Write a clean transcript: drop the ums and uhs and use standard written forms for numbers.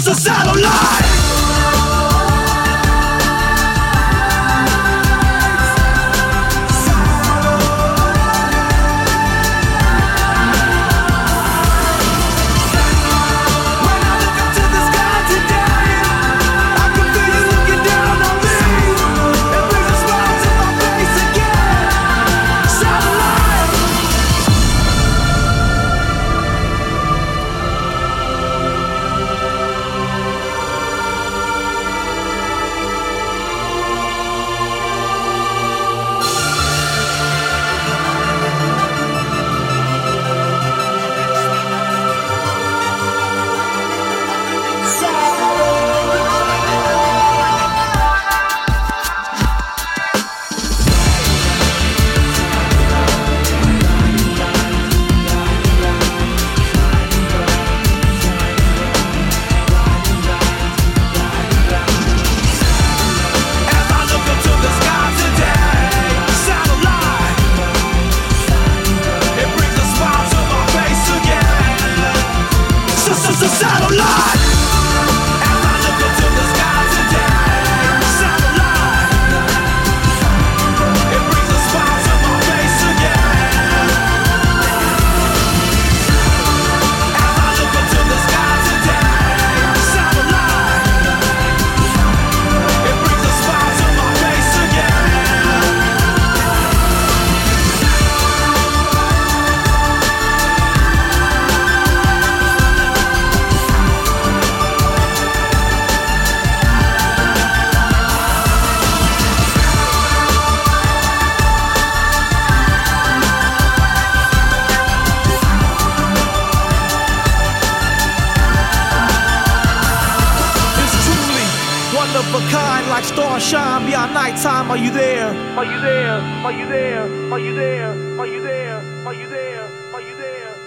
Satellite. Of a kind, like stars shine beyond nighttime. Are you there? Are you there? Are you there? Are you there? Are you there? Are you there? Are you there?